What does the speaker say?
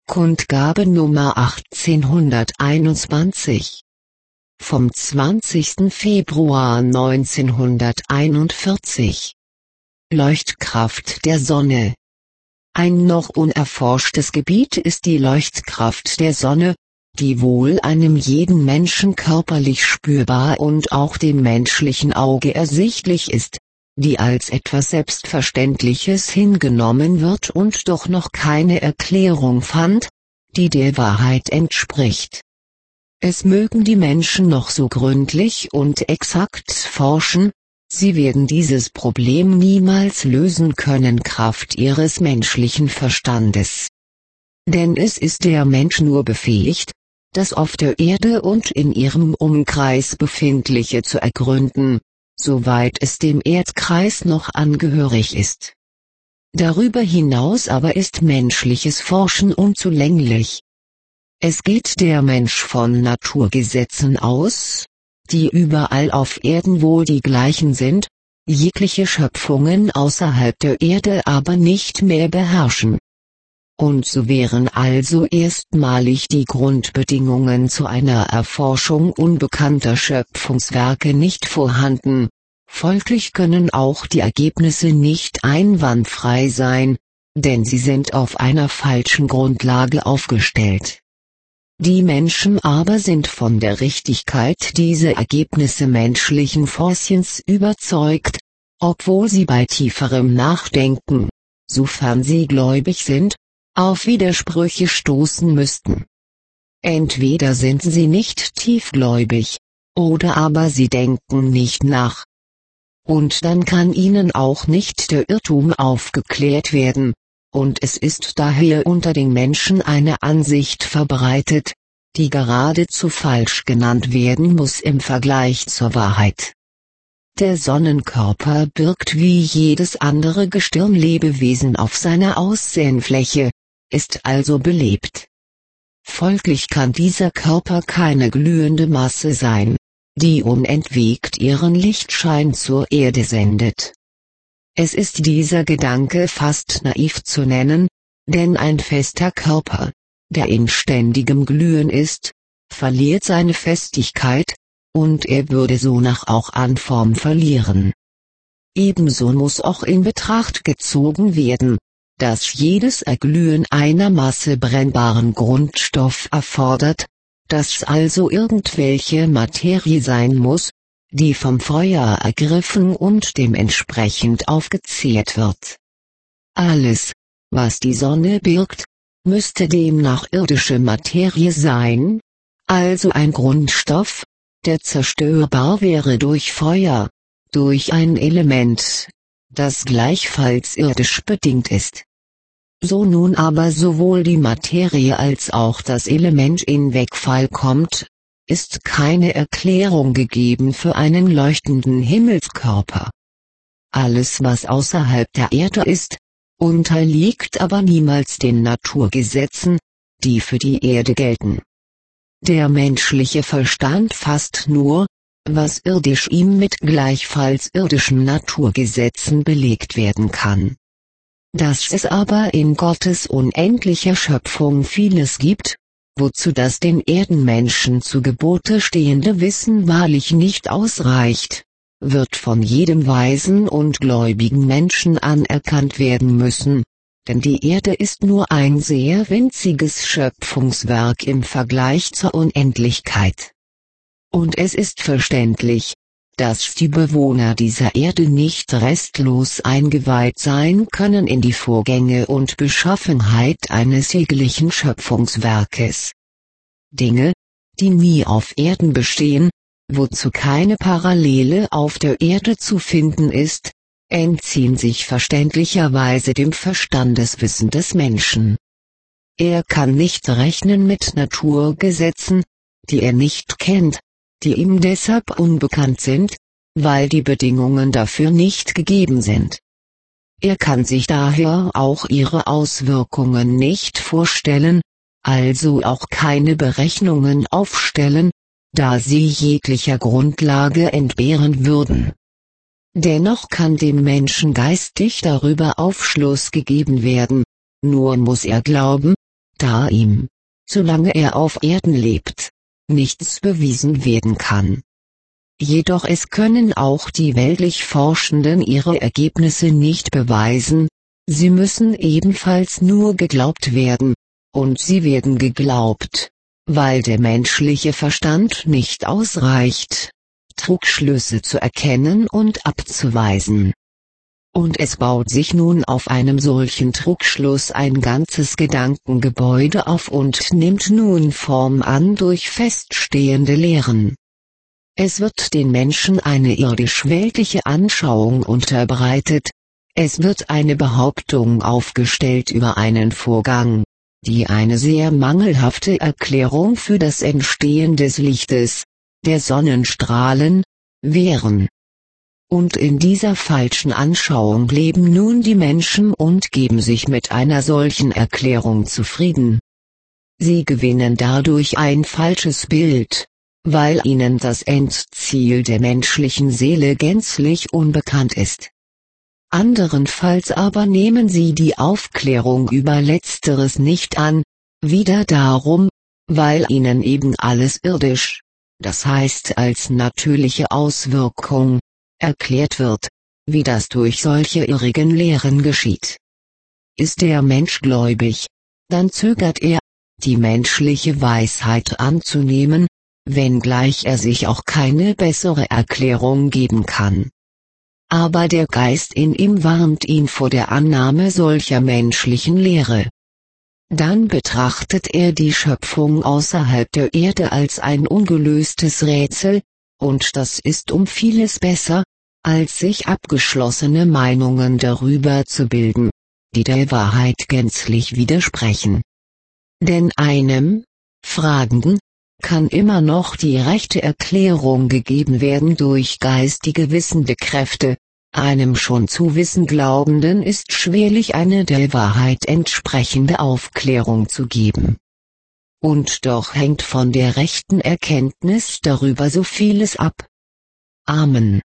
Kundgabe Nummer 1821 vom 20. Februar 1941. Leuchtkraft der Sonne. Ein noch unerforschtes Gebiet ist die Leuchtkraft der Sonne, die wohl einem jeden Menschen körperlich spürbar und auch dem menschlichen Auge ersichtlich ist, die als etwas Selbstverständliches hingenommen wird und doch noch keine Erklärung fand, die der Wahrheit entspricht. Es mögen die Menschen noch so gründlich und exakt forschen, sie werden dieses Problem niemals lösen können kraft ihres menschlichen Verstandes. Denn es ist der Mensch nur befähigt, das auf der Erde und in ihrem Umkreis Befindliche zu ergründen, soweit es dem Erdkreis noch angehörig ist. Darüber hinaus aber ist menschliches Forschen unzulänglich. Es geht der Mensch von Naturgesetzen aus, die überall auf Erden wohl die gleichen sind, jegliche Schöpfungen außerhalb der Erde aber nicht mehr beherrschen. Und so wären also erstmalig die Grundbedingungen zu einer Erforschung unbekannter Schöpfungswerke nicht vorhanden, folglich können auch die Ergebnisse nicht einwandfrei sein, denn sie sind auf einer falschen Grundlage aufgestellt. Die Menschen aber sind von der Richtigkeit dieser Ergebnisse menschlichen Forschens überzeugt, obwohl sie bei tieferem Nachdenken, sofern sie gläubig sind, auf Widersprüche stoßen müssten. Entweder sind sie nicht tiefgläubig, oder aber sie denken nicht nach. Und dann kann ihnen auch nicht der Irrtum aufgeklärt werden, und es ist daher unter den Menschen eine Ansicht verbreitet, die geradezu falsch genannt werden muss im Vergleich zur Wahrheit. Der Sonnenkörper birgt wie jedes andere Gestirnlebewesen auf seiner Aussehenfläche, ist also belebt. Folglich kann dieser Körper keine glühende Masse sein, die unentwegt ihren Lichtschein zur Erde sendet. Es ist dieser Gedanke fast naiv zu nennen, denn ein fester Körper, der in ständigem Glühen ist, verliert seine Festigkeit, und er würde sonach auch an Form verlieren. Ebenso muss auch in Betracht gezogen werden, dass jedes Erglühen einer Masse brennbaren Grundstoff erfordert, dass also irgendwelche Materie sein muss, die vom Feuer ergriffen und dementsprechend aufgezehrt wird. Alles, was die Sonne birgt, müsste demnach irdische Materie sein, also ein Grundstoff, der zerstörbar wäre durch Feuer, durch ein Element, das gleichfalls irdisch bedingt ist. So nun aber sowohl die Materie als auch das Element in Wegfall kommt, ist keine Erklärung gegeben für einen leuchtenden Himmelskörper. Alles was außerhalb der Erde ist, unterliegt aber niemals den Naturgesetzen, die für die Erde gelten. Der menschliche Verstand fasst nur, was irdisch ihm mit gleichfalls irdischen Naturgesetzen belegt werden kann. Dass es aber in Gottes unendlicher Schöpfung vieles gibt, wozu das den Erdenmenschen zu Gebote stehende Wissen wahrlich nicht ausreicht, wird von jedem weisen und gläubigen Menschen anerkannt werden müssen, denn die Erde ist nur ein sehr winziges Schöpfungswerk im Vergleich zur Unendlichkeit. Und es ist verständlich, dass die Bewohner dieser Erde nicht restlos eingeweiht sein können in die Vorgänge und Beschaffenheit eines jeglichen Schöpfungswerkes. Dinge, die nie auf Erden bestehen, wozu keine Parallele auf der Erde zu finden ist, entziehen sich verständlicherweise dem Verstandeswissen des Menschen. Er kann nicht rechnen mit Naturgesetzen, die er nicht kennt, die ihm deshalb unbekannt sind, weil die Bedingungen dafür nicht gegeben sind. Er kann sich daher auch ihre Auswirkungen nicht vorstellen, also auch keine Berechnungen aufstellen, da sie jeglicher Grundlage entbehren würden. Dennoch kann dem Menschen geistig darüber Aufschluss gegeben werden, nur muss er glauben, da ihm, solange er auf Erden lebt, nichts bewiesen werden kann. Jedoch es können auch die weltlich Forschenden ihre Ergebnisse nicht beweisen, sie müssen ebenfalls nur geglaubt werden, und sie werden geglaubt, weil der menschliche Verstand nicht ausreicht, Trugschlüsse zu erkennen und abzuweisen. Und es baut sich nun auf einem solchen Trugschluss ein ganzes Gedankengebäude auf und nimmt nun Form an durch feststehende Lehren. Es wird den Menschen eine irdisch-weltliche Anschauung unterbreitet, es wird eine Behauptung aufgestellt über einen Vorgang, die eine sehr mangelhafte Erklärung für das Entstehen des Lichtes, der Sonnenstrahlen, wären. Und in dieser falschen Anschauung leben nun die Menschen und geben sich mit einer solchen Erklärung zufrieden. Sie gewinnen dadurch ein falsches Bild, weil ihnen das Endziel der menschlichen Seele gänzlich unbekannt ist. Anderenfalls aber nehmen sie die Aufklärung über Letzteres nicht an, wieder darum, weil ihnen eben alles irdisch, das heißt als natürliche Auswirkung, erklärt wird, wie das durch solche irrigen Lehren geschieht. Ist der Mensch gläubig, dann zögert er, die menschliche Weisheit anzunehmen, wenngleich er sich auch keine bessere Erklärung geben kann. Aber der Geist in ihm warnt ihn vor der Annahme solcher menschlichen Lehre. Dann betrachtet er die Schöpfung außerhalb der Erde als ein ungelöstes Rätsel, und das ist um vieles besser, als sich abgeschlossene Meinungen darüber zu bilden, die der Wahrheit gänzlich widersprechen. Denn einem Fragenden kann immer noch die rechte Erklärung gegeben werden durch geistige wissende Kräfte, einem schon zu wissen Glaubenden ist schwerlich eine der Wahrheit entsprechende Aufklärung zu geben. Und doch hängt von der rechten Erkenntnis darüber so vieles ab. Amen.